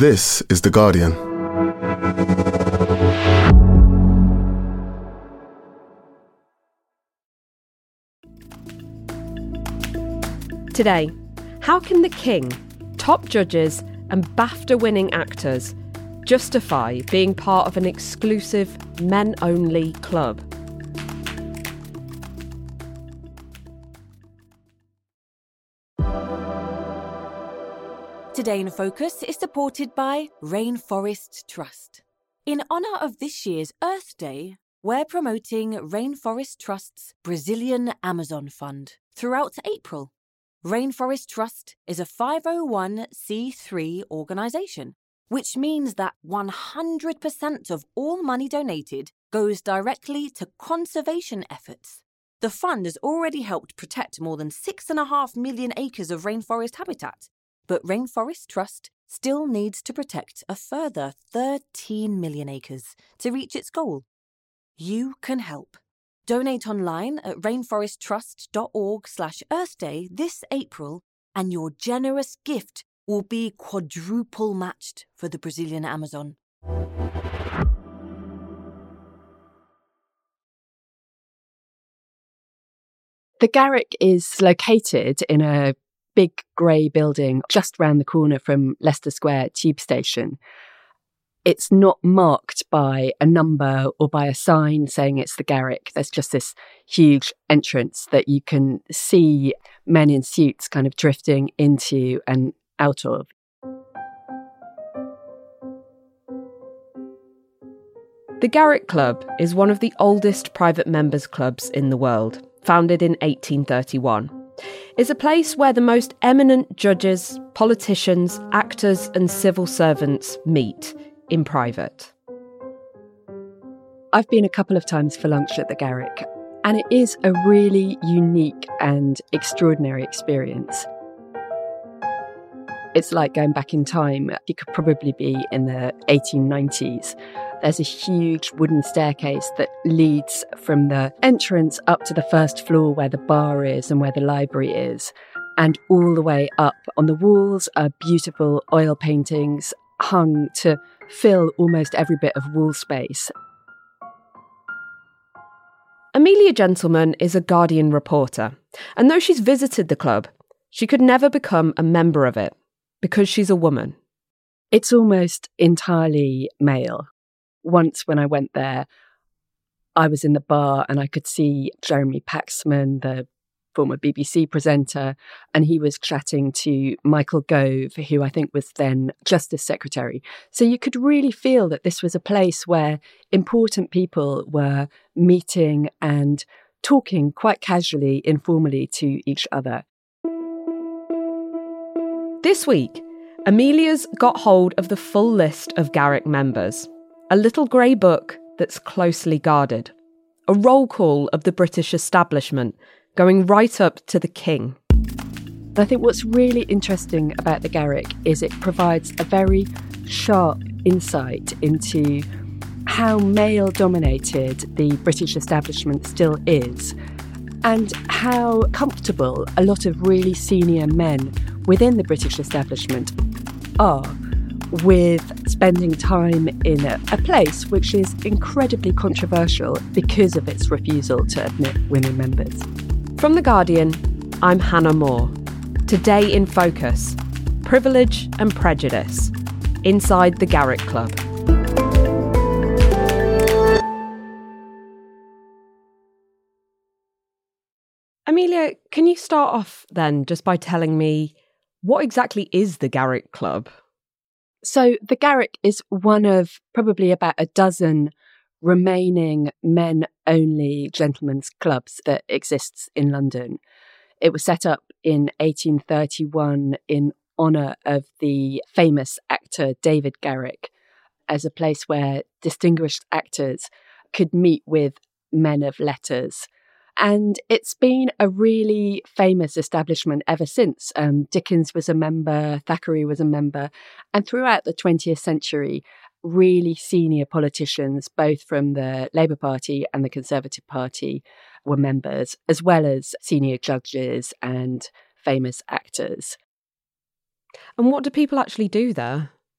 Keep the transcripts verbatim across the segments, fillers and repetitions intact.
This is The Guardian. Today, how can the King, top judges and BAFTA-winning actors justify being part of an exclusive men-only club? Today in Focus is supported by Rainforest Trust. In honour of this year's Earth Day, we're promoting Rainforest Trust's Brazilian Amazon Fund throughout April. Rainforest Trust is a five oh one c three organisation, which means that one hundred percent of all money donated goes directly to conservation efforts. The fund has already helped protect more than six point five million acres of rainforest habitat, but Rainforest Trust still needs to protect a further thirteen million acres to reach its goal. You can help. Donate online at rainforesttrust.org slash earthday this April, and your generous gift will be quadruple matched for the Brazilian Amazon. The Garrick is located in a big grey building just round the corner from Leicester Square Tube Station. It's not marked by a number or by a sign saying it's the Garrick. There's just this huge entrance that you can see men in suits kind of drifting into and out of. The Garrick Club is one of the oldest private members' clubs in the world, founded in eighteen thirty-one. It's a place where the most eminent judges, politicians, actors and civil servants meet in private. I've been a couple of times for lunch at the Garrick, and it is a really unique and extraordinary experience. It's like going back in time. You could probably be in the eighteen nineties. There's a huge wooden staircase that leads from the entrance up to the first floor where the bar is and where the library is. And all the way up on the walls are beautiful oil paintings hung to fill almost every bit of wall space. Amelia Gentleman is a Guardian reporter, and though she's visited the club, she could never become a member of it because she's a woman. It's almost entirely male. Once when I went there, I was in the bar and I could see Jeremy Paxman, the former B B C presenter, and he was chatting to Michael Gove, who I think was then Justice Secretary. So you could really feel that this was a place where important people were meeting and talking quite casually, informally to each other. This week, Amelia's got hold of the full list of Garrick members, a little grey book that's closely guarded, a roll call of the British establishment, going right up to the King. I think what's really interesting about the Garrick is it provides a very sharp insight into how male-dominated the British establishment still is, and how comfortable a lot of really senior men within the British establishment are with spending time in a, a place which is incredibly controversial because of its refusal to admit women members. From The Guardian, I'm Hannah Moore. Today in Focus, privilege and prejudice inside the Garrick Club. Amelia, can you start off then just by telling me what exactly is the Garrick Club? So the Garrick is one of probably about a dozen remaining men-only gentlemen's clubs that exists in London. It was set up in eighteen thirty-one in honour of the famous actor David Garrick as a place where distinguished actors could meet with men of letters. And it's been a really famous establishment ever since. Um, Dickens was a member, Thackeray was a member, and throughout the twentieth century, really senior politicians, both from the Labour Party and the Conservative Party, were members, as well as senior judges and famous actors. And what do people actually do there?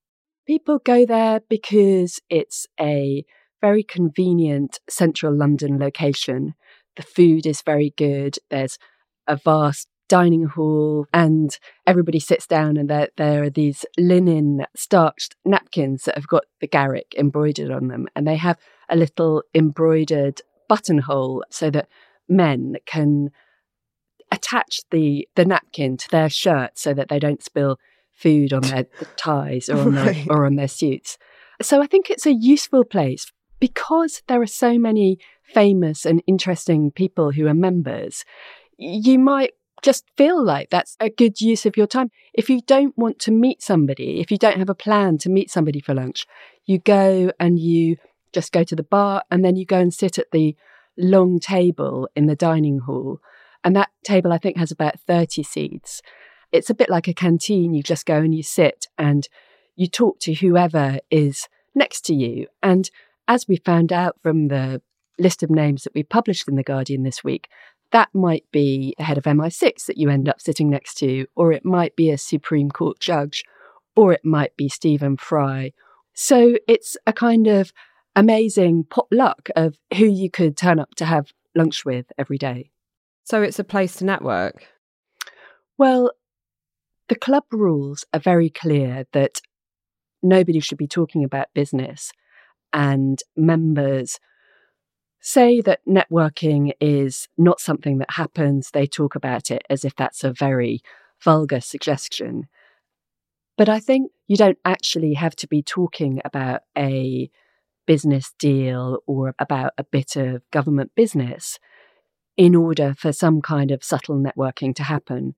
People go there because it's a very convenient central London location. The food is very good. There's a vast dining hall and everybody sits down, and there, there are these linen starched napkins that have got the Garrick embroidered on them. And they have a little embroidered buttonhole so that men can attach the, the napkin to their shirt so that they don't spill food on their ties or on, right. their, or on their suits. So I think it's a useful place because there are so many famous and interesting people who are members. You might just feel like that's a good use of your time. If you don't want to meet somebody, if you don't have a plan to meet somebody for lunch, you go and you just go to the bar and then you go and sit at the long table in the dining hall. And that table, I think, has about thirty seats. It's a bit like a canteen. You just go and you sit and you talk to whoever is next to you. And as we found out from the list of names that we published in The Guardian this week, that might be the head of M I six that you end up sitting next to, or it might be a Supreme Court judge, or it might be Stephen Fry. So it's a kind of amazing potluck of who you could turn up to have lunch with every day. So it's a place to network? Well, the club rules are very clear that nobody should be talking about business, and members say that networking is not something that happens. They talk about it as if that's a very vulgar suggestion. But I think you don't actually have to be talking about a business deal or about a bit of government business in order for some kind of subtle networking to happen.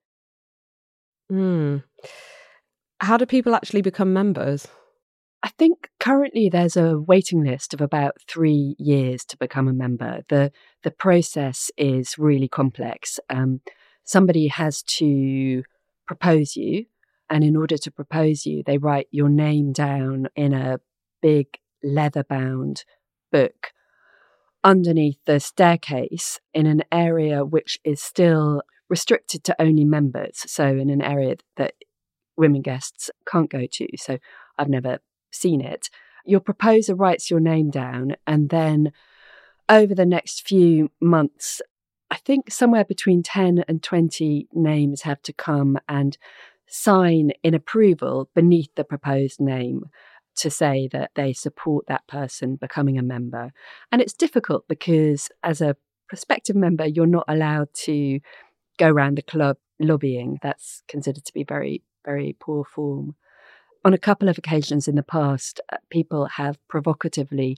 Mm. How do people actually become members? I think currently there's a waiting list of about three years to become a member. The the process is really complex. Um, somebody has to propose you, and in order to propose you, they write your name down in a big leather-bound book underneath the staircase in an area which is still restricted to only members, so in an area that women guests can't go to. So I've never seen it. Your proposer writes your name down, and then over the next few months, I think somewhere between ten and twenty names have to come and sign in approval beneath the proposed name to say that they support that person becoming a member. And it's difficult because as a prospective member, you're not allowed to go around the club lobbying. That's considered to be very, very poor form. On a couple of occasions in the past, uh, people have provocatively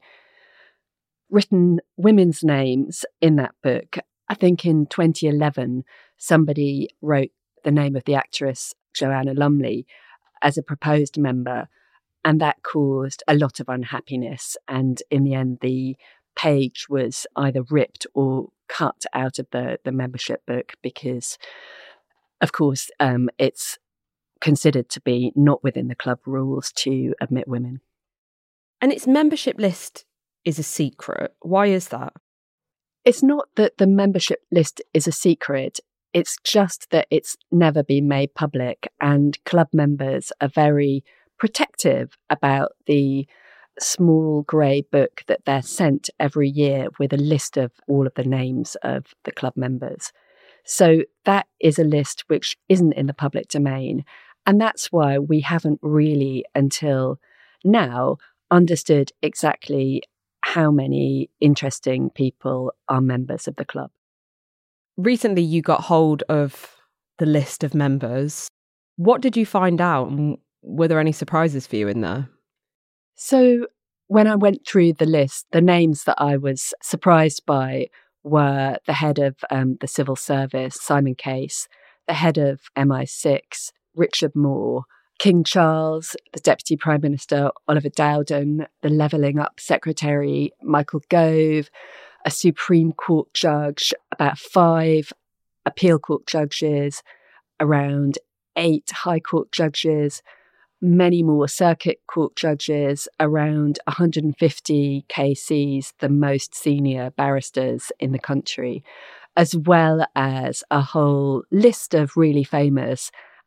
written women's names in that book. I think in twenty eleven, somebody wrote the name of the actress Joanna Lumley as a proposed member, and that caused a lot of unhappiness. And in the end, the page was either ripped or cut out of the, the membership book because, of course, um, it's considered to be not within the club rules to admit women. And its membership list is a secret. Why is that? It's not that the membership list is a secret. It's just that it's never been made public, and club members are very protective about the small grey book that they're sent every year with a list of all of the names of the club members. So that is a list which isn't in the public domain. And that's why we haven't really, until now, understood exactly how many interesting people are members of the club. Recently, you got hold of the list of members. What did you find out? And were there any surprises for you in there? So when I went through the list, the names that I was surprised by were the head of um, the civil service, Simon Case, the head of M I six, Richard Moore, King Charles, the Deputy Prime Minister, Oliver Dowden, the Levelling Up Secretary, Michael Gove, a Supreme Court judge, about five appeal court judges, around eight High Court judges, many more circuit court judges, around one hundred fifty K Cs, the most senior barristers in the country, as well as a whole list of really famous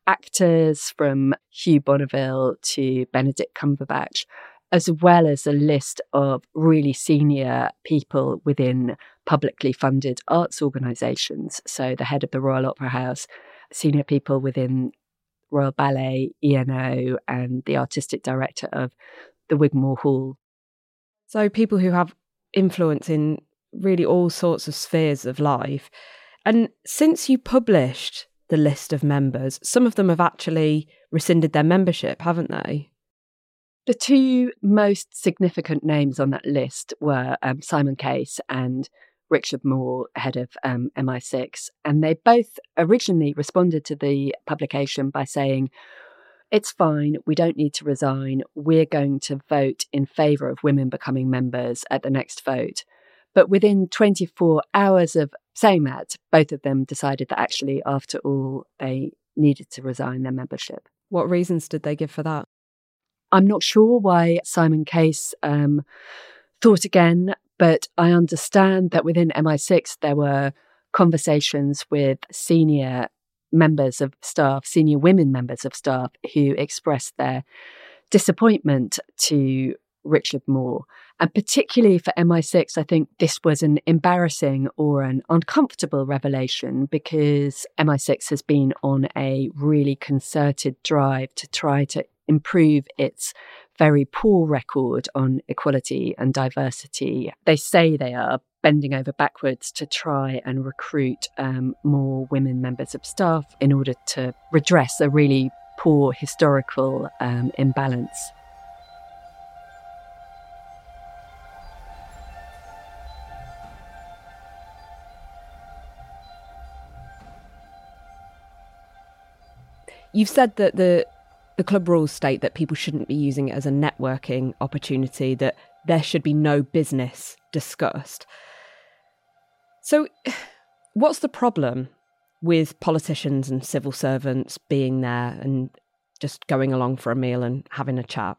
actors from Hugh Bonneville to Benedict Cumberbatch, as well as a list of really senior people within publicly funded arts organisations. So the head of the Royal Opera House, senior people within Royal Ballet, E N O, and the artistic director of the Wigmore Hall. So people who have influence in really all sorts of spheres of life. And since you published the list of members, some of them have actually rescinded their membership, haven't they? The two most significant names on that list were um, Simon Case and Richard Moore, head of um, M I six. And they both originally responded to the publication by saying, it's fine, we don't need to resign. We're going to vote in favour of women becoming members at the next vote. But within twenty-four hours of saying that, both of them decided that actually, after all, they needed to resign their membership. What reasons did they give for that? I'm not sure why Simon Case um, thought again, but I understand that within M I six there were conversations with senior members of staff, senior women members of staff, who expressed their disappointment to Richard Moore. And particularly for M I six, I think this was an embarrassing or an uncomfortable revelation, because M I six has been on a really concerted drive to try to improve its very poor record on equality and diversity. They say they are bending over backwards to try and recruit um, more women members of staff in order to redress a really poor historical um, imbalance. You've said that the the club rules state that people shouldn't be using it as a networking opportunity, that there should be no business discussed. So what's the problem with politicians and civil servants being there and just going along for a meal and having a chat?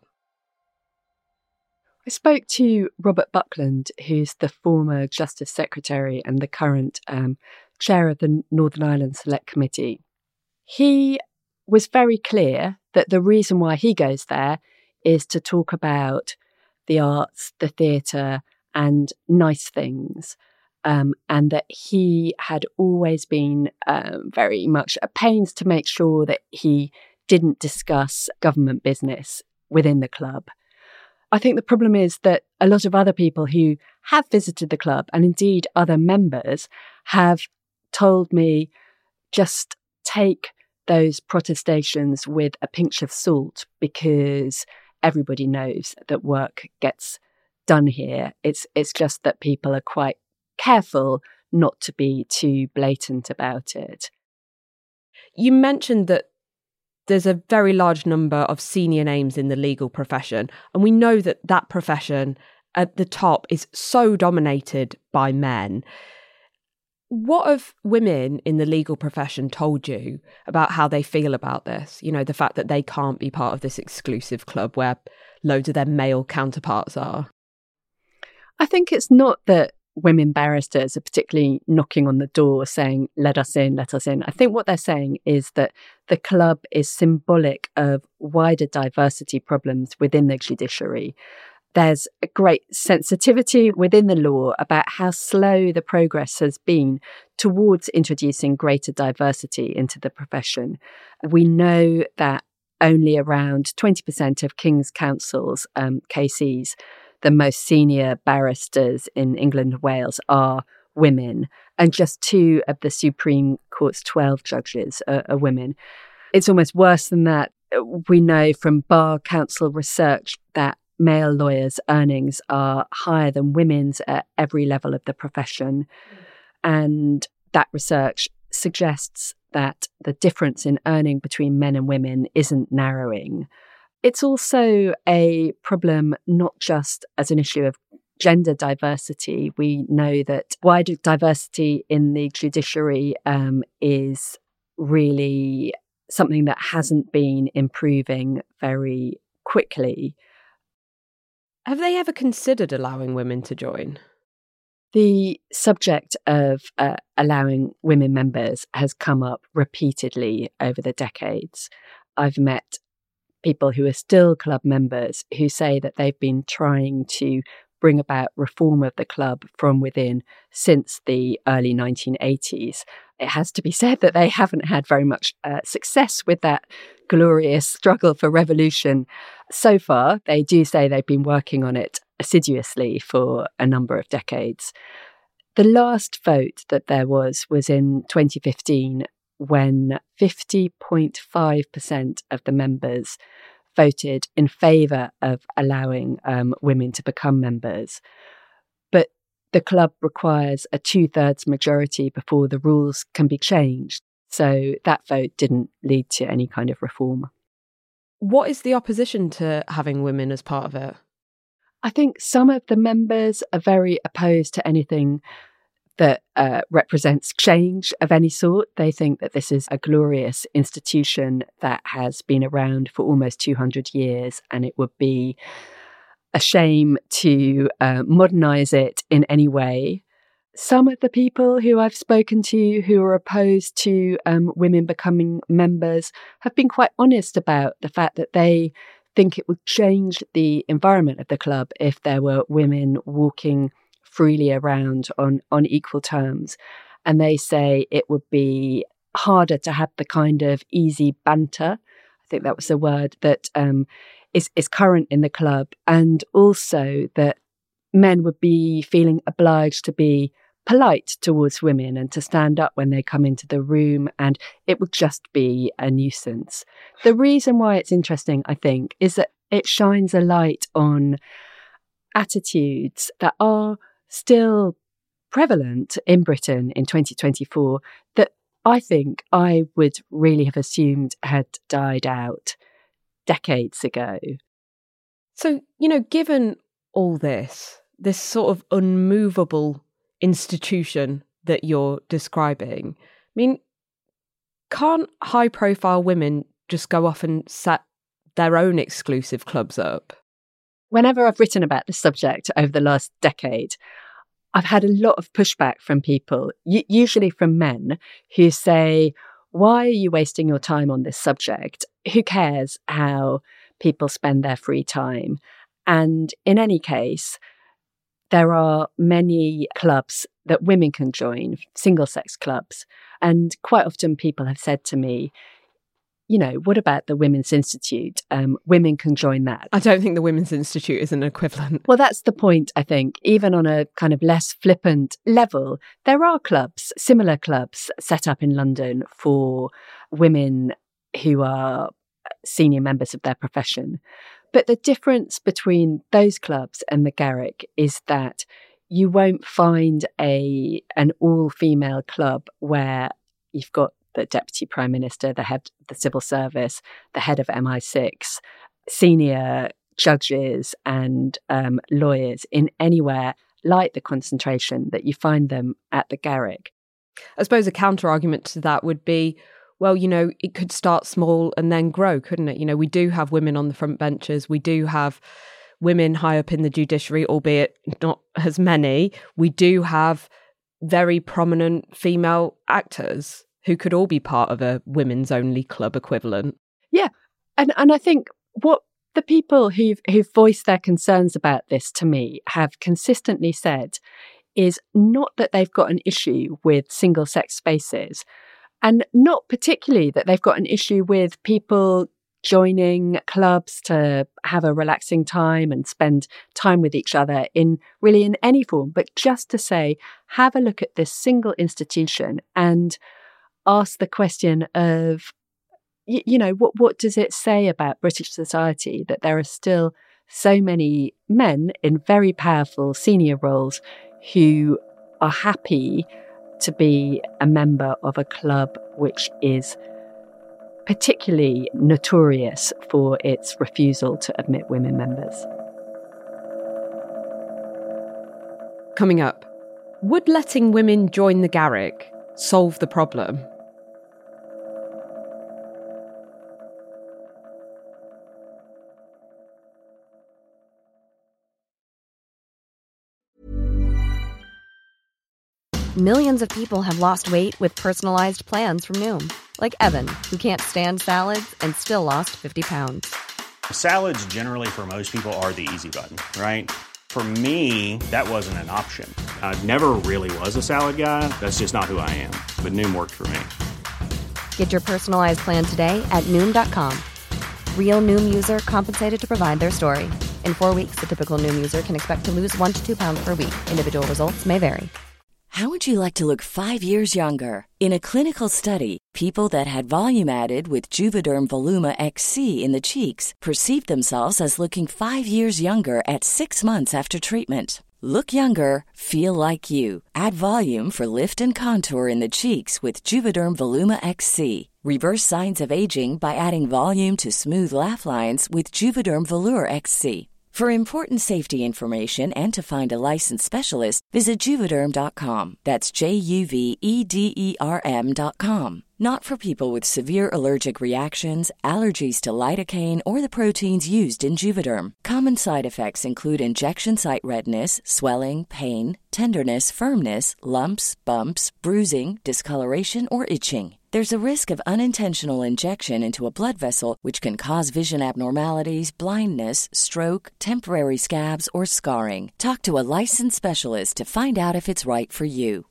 I spoke to Robert Buckland, who's the former Justice Secretary and the current um, chair of the Northern Ireland Select Committee. He was very clear that the reason why he goes there is to talk about the arts, the theatre, and nice things. Um, and that he had always been um, very much at pains to make sure that he didn't discuss government business within the club. I think the problem is that a lot of other people who have visited the club, and indeed other members, have told me just take those protestations with a pinch of salt, because everybody knows that work gets done here. It's it's just that people are quite careful not to be too blatant about it. You mentioned that there's a very large number of senior names in the legal profession, and we know that that profession at the top is so dominated by men. What have women in the legal profession told you about how they feel about this? You know, the fact that they can't be part of this exclusive club where loads of their male counterparts are. I think it's not that women barristers are particularly knocking on the door saying, let us in, let us in. I think what they're saying is that the club is symbolic of wider diversity problems within the judiciary. There's a great sensitivity within the law about how slow the progress has been towards introducing greater diversity into the profession. We know that only around twenty percent of King's Council's um, K Cs, the most senior barristers in England and Wales, are women, and just two of the Supreme Court's twelve judges are, are women. It's almost worse than that. We know from Bar Council research that male lawyers' earnings are higher than women's at every level of the profession. And that research suggests that the difference in earning between men and women isn't narrowing. It's also a problem not just as an issue of gender diversity. We know that wider diversity in the judiciary um, is really something that hasn't been improving very quickly. Have they ever considered allowing women to join? The subject of uh, allowing women members has come up repeatedly over the decades. I've met people who are still club members who say that they've been trying to bring about reform of the club from within since the early nineteen eighties. It has to be said that they haven't had very much uh, success with that glorious struggle for revolution so far. They do say they've been working on it assiduously for a number of decades. The last vote that there was was in twenty fifteen, when fifty point five percent of the members voted in favour of allowing um, women to become members. But the club requires a two-thirds majority before the rules can be changed. So that vote didn't lead to any kind of reform. What is the opposition to having women as part of it? I think some of the members are very opposed to anything that uh, represents change of any sort. They think that this is a glorious institution that has been around for almost two hundred years, and it would be a shame to uh, modernise it in any way. Some of the people who I've spoken to who are opposed to um, women becoming members have been quite honest about the fact that they think it would change the environment of the club if there were women walking freely around on, on equal terms. And they say it would be harder to have the kind of easy banter, I think that was the word, that um, is, is current in the club. And also that men would be feeling obliged to be polite towards women and to stand up when they come into the room, and it would just be a nuisance. The reason why it's interesting, I think, is that it shines a light on attitudes that are still prevalent in Britain in twenty twenty-four that I think I would really have assumed had died out decades ago. So, you know, given all this, this sort of unmovable institution that you're describing, I mean, can't high-profile women just go off and set their own exclusive clubs up? Whenever I've written about this subject over the last decade, I've had a lot of pushback from people, usually from men, who say, why are you wasting your time on this subject? Who cares how people spend their free time? And in any case, there are many clubs that women can join, single-sex clubs. And quite often people have said to me, you know, what about the Women's Institute? Um, women can join that. I don't think the Women's Institute is an equivalent. Well, that's the point, I think. Even on a kind of less flippant level, there are clubs, similar clubs set up in London for women who are senior members of their profession. But the difference between those clubs and the Garrick is that you won't find a an all-female club where you've got the Deputy Prime Minister, the head of the Civil Service, the head of M I six, senior judges and um, lawyers in anywhere like the concentration that you find them at the Garrick. I suppose a counter-argument to that would be, well, you know, it could start small and then grow, couldn't it? You know, we do have women on the front benches. We do have women high up in the judiciary, albeit not as many. We do have very prominent female actors who could all be part of a women's only club equivalent. Yeah. And and I think what the people who've, who've voiced their concerns about this to me have consistently said is not that they've got an issue with single-sex spaces, and not particularly that they've got an issue with people joining clubs to have a relaxing time and spend time with each other in really in any form, but just to say, have a look at this single institution and ask the question of, you, you know, what, what does it say about British society that there are still so many men in very powerful senior roles who are happy to be a member of a club which is particularly notorious for its refusal to admit women members. Coming up, would letting women join the Garrick solve the problem? Millions of people have lost weight with personalized plans from Noom. Like Evan, who can't stand salads and still lost fifty pounds. Salads generally for most people are the easy button, right? For me, that wasn't an option. I never really was a salad guy. That's just not who I am. But Noom worked for me. Get your personalized plan today at Noom dot com. Real Noom user compensated to provide their story. In four weeks, the typical Noom user can expect to lose one to two pounds per week. Individual results may vary. How would you like to look five years younger? In a clinical study, people that had volume added with Juvederm Voluma X C in the cheeks perceived themselves as looking five years younger at six months after treatment. Look younger, feel like you. Add volume for lift and contour in the cheeks with Juvederm Voluma X C. Reverse signs of aging by adding volume to smooth laugh lines with Juvederm Volure X C. For important safety information and to find a licensed specialist, visit Juvederm dot com. That's J U V E D E R M dot com. Not for people with severe allergic reactions, allergies to lidocaine, or the proteins used in Juvederm. Common side effects include injection site redness, swelling, pain, tenderness, firmness, lumps, bumps, bruising, discoloration, or itching. There's a risk of unintentional injection into a blood vessel, which can cause vision abnormalities, blindness, stroke, temporary scabs, or scarring. Talk to a licensed specialist to find out if it's right for you.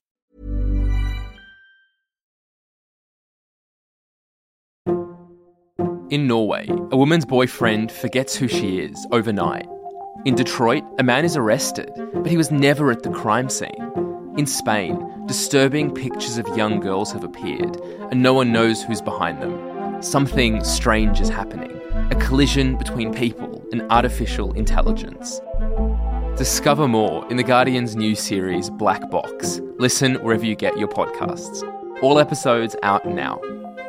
In Norway, a woman's boyfriend forgets who she is overnight. In Detroit, a man is arrested, but he was never at the crime scene. In Spain, disturbing pictures of young girls have appeared, and no one knows who's behind them. Something strange is happening, a collision between people and artificial intelligence. Discover more in The Guardian's new series, Black Box. Listen wherever you get your podcasts. All episodes out now.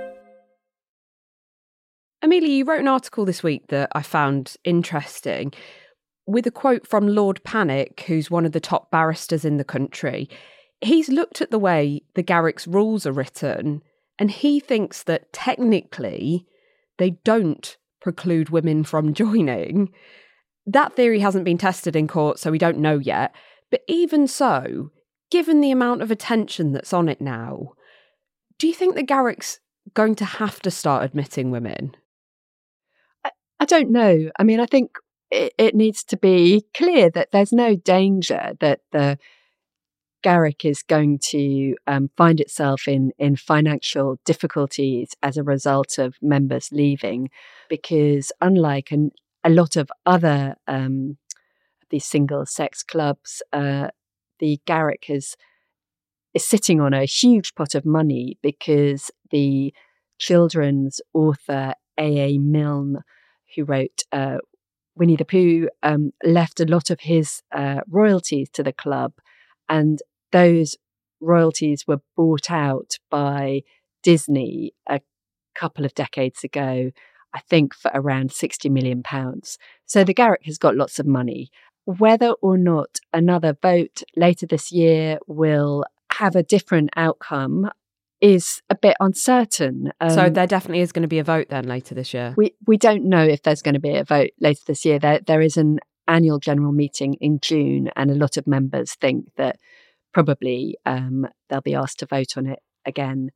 Amelia, you wrote an article this week that I found interesting with a quote from Lord Panic, who's one of the top barristers in the country. He's looked at the way the Garrick's rules are written, and he thinks that technically they don't preclude women from joining. That theory hasn't been tested in court, so we don't know yet. But even so, given the amount of attention that's on it now, do you think the Garrick's going to have to start admitting women? I, I don't know. I mean, I think it, it needs to be clear that there's no danger that the Garrick is going to um, find itself in, in financial difficulties as a result of members leaving, because unlike an, a lot of other um, these single-sex clubs, uh, the Garrick is, is sitting on a huge pot of money because the children's author A A Milne, who wrote uh, Winnie the Pooh, um, left a lot of his uh, royalties to the club, and those royalties were bought out by Disney a couple of decades ago, I think for around sixty million pounds. So the Garrick has got lots of money. Whether or not another vote later this year will have a different outcome is a bit uncertain. Um, so there definitely is going to be a vote then later this year? We we don't know if there's going to be a vote later this year. There There is an annual general meeting in June, and a lot of members think that probably um, they'll be asked to vote on it again.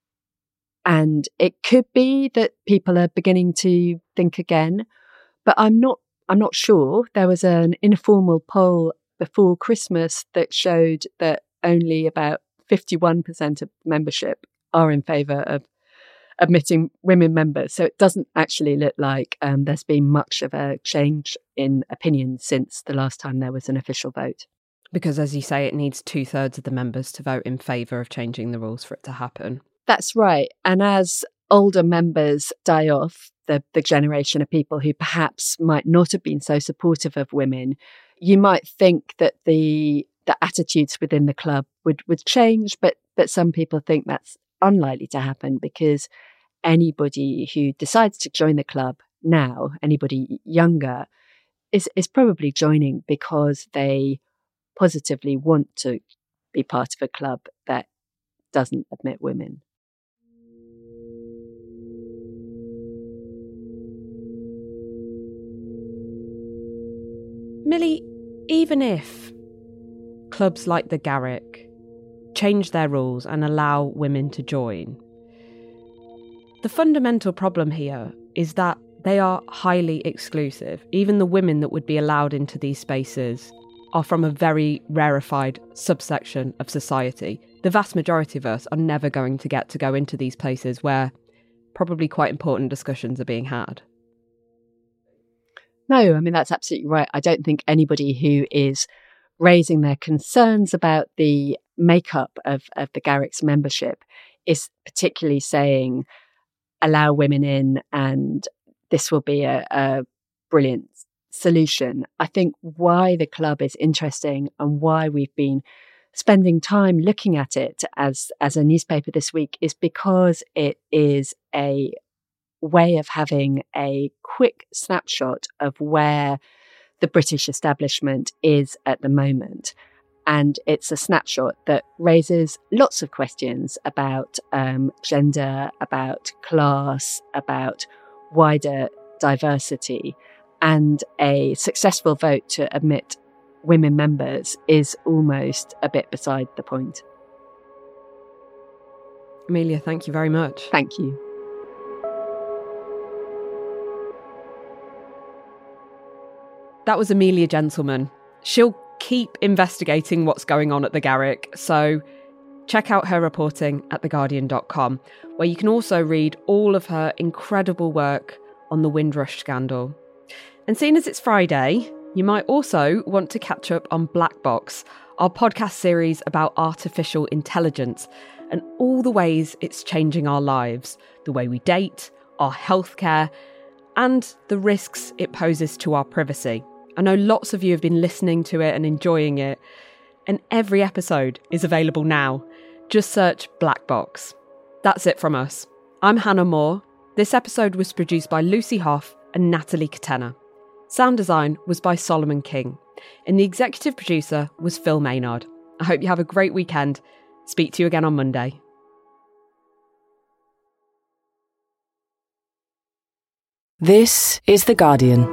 And it could be that people are beginning to think again, but I'm not I'm not sure. There was an informal poll before Christmas that showed that only about fifty-one percent of membership are in favour of admitting women members. So it doesn't actually look like um, there's been much of a change in opinion since the last time there was an official vote. Because, as you say, it needs two thirds of the members to vote in favour of changing the rules for it to happen. That's right. And as older members die off, the, the generation of people who perhaps might not have been so supportive of women, you might think that the the attitudes within the club would, would change, but but some people think that's unlikely to happen, because anybody who decides to join the club now, anybody younger, is, is probably joining because they positively want to be part of a club that doesn't admit women. Millie, even if clubs like the Garrick change their rules and allow women to join. The fundamental problem here is that they are highly exclusive. Even the women that would be allowed into these spaces are from a very rarefied subsection of society. The vast majority of us are never going to get to go into these places where probably quite important discussions are being had. No, I mean, that's absolutely right. I don't think anybody who is raising their concerns about the makeup of, of the Garrick's membership is particularly saying, allow women in and this will be a, a brilliant solution. I think why the club is interesting and why we've been spending time looking at it as, as a newspaper this week is because it is a way of having a quick snapshot of where the British establishment is at the moment. And it's a snapshot that raises lots of questions about um, gender, about class, about wider diversity. And a successful vote to admit women members is almost a bit beside the point. Amelia, thank you very much. Thank you. That was Amelia Gentleman. She'll keep investigating what's going on at the Garrick, so check out her reporting at the guardian dot com, where you can also read all of her incredible work on the Windrush scandal. And seeing as it's Friday, you might also want to catch up on Black Box, our podcast series about artificial intelligence and all the ways it's changing our lives, the way we date, our healthcare, and the risks it poses to our privacy. I know lots of you have been listening to it and enjoying it, and every episode is available now. Just search Black Box. That's it from us. I'm Hannah Moore. This episode was produced by Lucy Hoff and Natalie Katena. Sound design was by Solomon King, and the executive producer was Phil Maynard. I hope you have a great weekend. Speak to you again on Monday. This is The Guardian.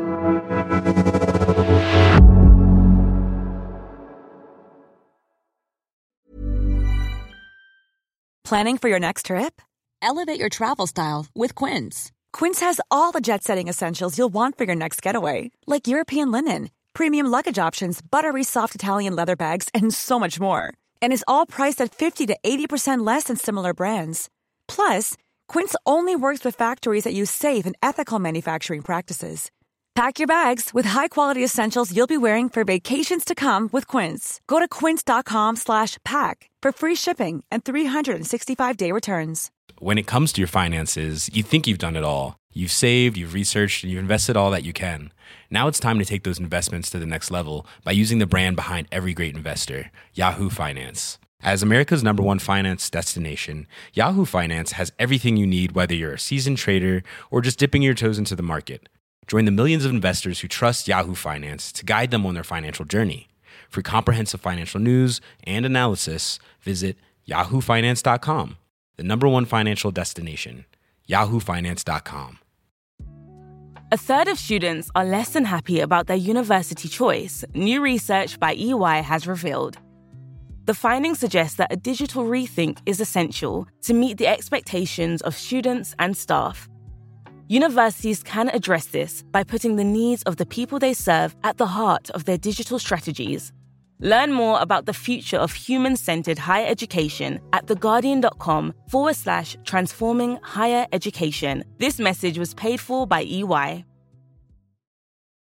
Planning for your next trip? Elevate your travel style with Quince. Quince has all the jet-setting essentials you'll want for your next getaway, like European linen, premium luggage options, buttery soft Italian leather bags, and so much more. And is all priced at fifty to eighty percent less than similar brands. Plus, Quince only works with factories that use safe and ethical manufacturing practices. Pack your bags with high-quality essentials you'll be wearing for vacations to come with Quince. Go to quince.com slash pack for free shipping and three sixty-five day returns. When it comes to your finances, you think you've done it all. You've saved, you've researched, and you've invested all that you can. Now it's time to take those investments to the next level by using the brand behind every great investor, Yahoo Finance. As America's number one finance destination, Yahoo Finance has everything you need, whether you're a seasoned trader or just dipping your toes into the market. Join the millions of investors who trust Yahoo Finance to guide them on their financial journey. For comprehensive financial news and analysis, visit yahoo finance dot com, the number one financial destination, yahoo finance dot com. A third of students are less than happy about their university choice, new research by E Y has revealed. The findings suggest that a digital rethink is essential to meet the expectations of students and staff. Universities can address this by putting the needs of the people they serve at the heart of their digital strategies. Learn more about the future of human-centered higher education at theguardian.com forward slash transforming higher education. This message was paid for by E Y.